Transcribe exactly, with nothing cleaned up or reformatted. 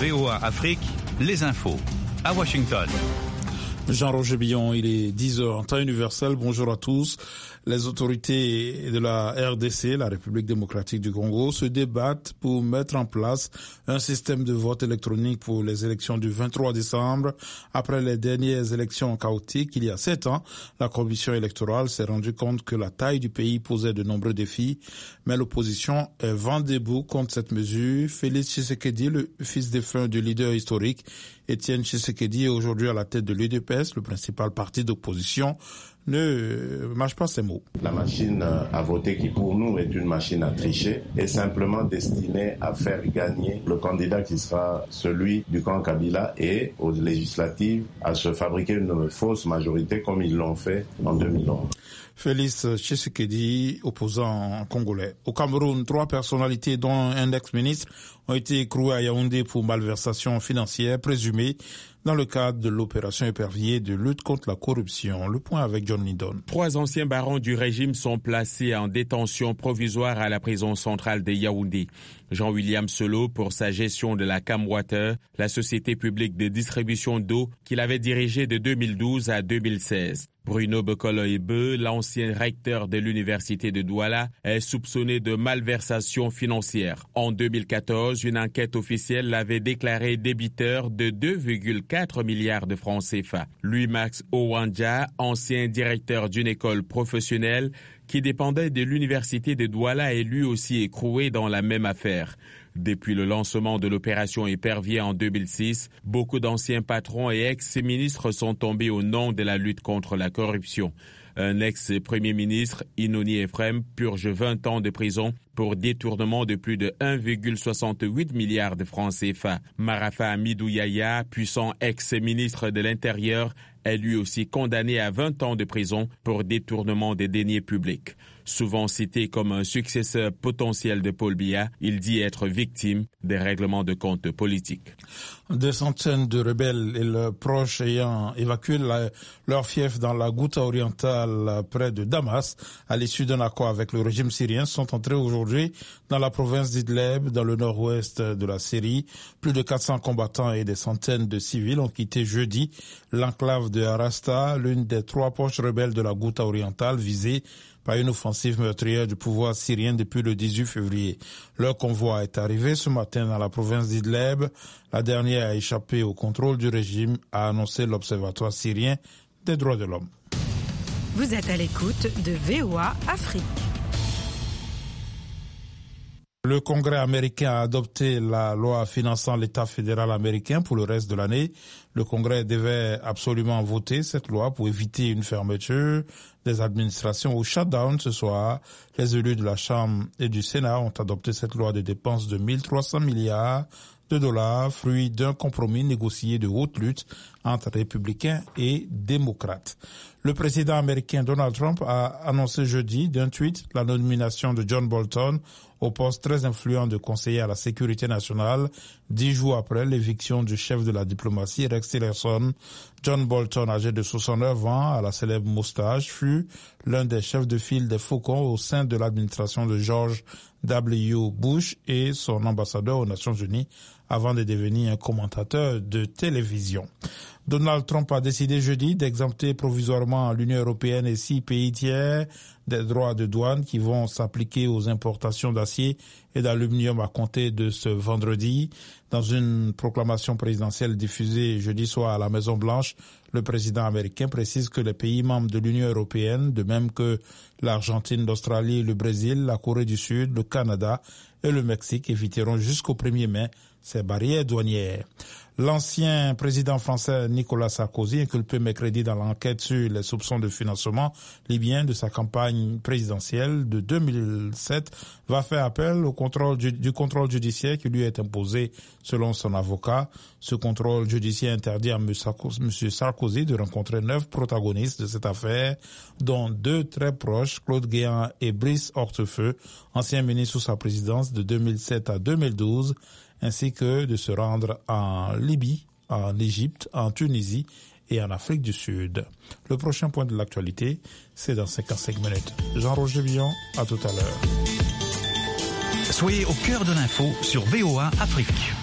V O A Afrique, les infos. À Washington. Jean-Roger Billon, il est dix heures en temps universel. Bonjour à tous. Les autorités de la R D C, la République démocratique du Congo, se débattent pour mettre en place un système de vote électronique pour les élections du vingt-trois décembre. Après les dernières élections chaotiques, il y a sept ans, la commission électorale s'est rendue compte que la taille du pays posait de nombreux défis. Mais l'opposition est vent debout contre cette mesure. Félix Tshisekedi, le fils défunt du leader historique, Étienne Tshisekedi, est aujourd'hui à la tête de l'U D P S, le principal parti d'opposition, ne mâche pas ses mots. La machine à voter qui pour nous est une machine à tricher est simplement destinée à faire gagner le candidat qui sera celui du camp Kabila et aux législatives à se fabriquer une fausse majorité comme ils l'ont fait en deux mille onze. Félix Tshisekedi, opposant congolais. Au Cameroun, trois personnalités dont un ex-ministre ont été écrouées à Yaoundé pour malversation financière présumée dans le cadre de l'opération épervier de lutte contre la corruption. Le point avec John Lydon. Trois anciens barons du régime sont placés en détention provisoire à la prison centrale de Yaoundé. Jean-William Selo pour sa gestion de la Camwater, la société publique de distribution d'eau qu'il avait dirigée de deux mille douze à deux mille seize. Bruno Bekolo-Ebe, l'ancien recteur de l'université de Douala, est soupçonné de malversation financière. En deux mille quatorze, une enquête officielle l'avait déclaré débiteur de deux virgule quatre milliards de francs C F A. Louis-Max Owandja, ancien directeur d'une école professionnelle qui dépendait de l'université de Douala, est lui aussi écroué dans la même affaire. Depuis le lancement de l'opération Épervier en deux mille six, beaucoup d'anciens patrons et ex-ministres sont tombés au nom de la lutte contre la corruption. Un ex-premier ministre, Inoni Ephraim, purge vingt ans de prison pour détournement de plus de un virgule soixante-huit milliard de francs C F A. Marafa Amidou Yaya, puissant ex-ministre de l'Intérieur, est lui aussi condamné à vingt ans de prison pour détournement des deniers publics. Souvent cité comme un successeur potentiel de Paul Biya, il dit être victime des règlements de compte politiques. Des centaines de rebelles et leurs proches ayant évacué la, leur fief dans la Ghouta orientale près de Damas, à l'issue d'un accord avec le régime syrien, sont entrés aujourd'hui dans la province d'Idleb, dans le nord-ouest de la Syrie. Plus de quatre cents combattants et des centaines de civils ont quitté jeudi l'enclave de Arasta, l'une des trois poches rebelles de la Ghouta orientale visée par une offensive meurtrière du pouvoir syrien depuis le dix-huit février. Leur convoi est arrivé ce matin dans la province d'Idleb. La dernière a échappé au contrôle du régime, a annoncé l'Observatoire syrien des droits de l'homme. Vous êtes à l'écoute de V O A Afrique. Le Congrès américain a adopté la loi finançant l'État fédéral américain pour le reste de l'année. Le Congrès devait absolument voter cette loi pour éviter une fermeture des administrations au shutdown ce soir. Les élus de la Chambre et du Sénat ont adopté cette loi de dépenses de mille trois cents milliards de dollars, fruit d'un compromis négocié de haute lutte entre républicains et démocrates. Le président américain Donald Trump a annoncé jeudi d'un tweet la nomination de John Bolton au poste très influent de conseiller à la sécurité nationale, dix jours après l'éviction du chef de la diplomatie Rex Tillerson. John Bolton, âgé de soixante-neuf ans, à la célèbre moustache, fut l'un des chefs de file des Faucons au sein de l'administration de George W. Bush et son ambassadeur aux Nations Unies avant de devenir un commentateur de télévision. Donald Trump a décidé jeudi d'exempter provisoirement l'Union européenne et six pays tiers des droits de douane qui vont s'appliquer aux importations d'acier et d'aluminium à compter de ce vendredi. Dans une proclamation présidentielle diffusée jeudi soir à la Maison-Blanche, le président américain précise que les pays membres de l'Union européenne, de même que l'Argentine, l'Australie, le Brésil, la Corée du Sud, le Canada et le Mexique, éviteront jusqu'au premier mai ces barrières douanières. L'ancien président français Nicolas Sarkozy, inculpé mercredi dans l'enquête sur les soupçons de financement libyen de sa campagne présidentielle de deux mille sept, va faire appel au contrôle du, du contrôle judiciaire qui lui est imposé selon son avocat. Ce contrôle judiciaire interdit à M. Sarkozy de rencontrer neuf protagonistes de cette affaire, dont deux très proches, Claude Guéant et Brice Hortefeux, ancien ministre sous sa présidence de deux mille sept à deux mille douze, ainsi que de se rendre en Libye, en Égypte, en Tunisie et en Afrique du Sud. Le prochain point de l'actualité, c'est dans cinquante-cinq minutes. Jean-Roger Billon, à tout à l'heure. Soyez au cœur de l'info sur V O A Afrique.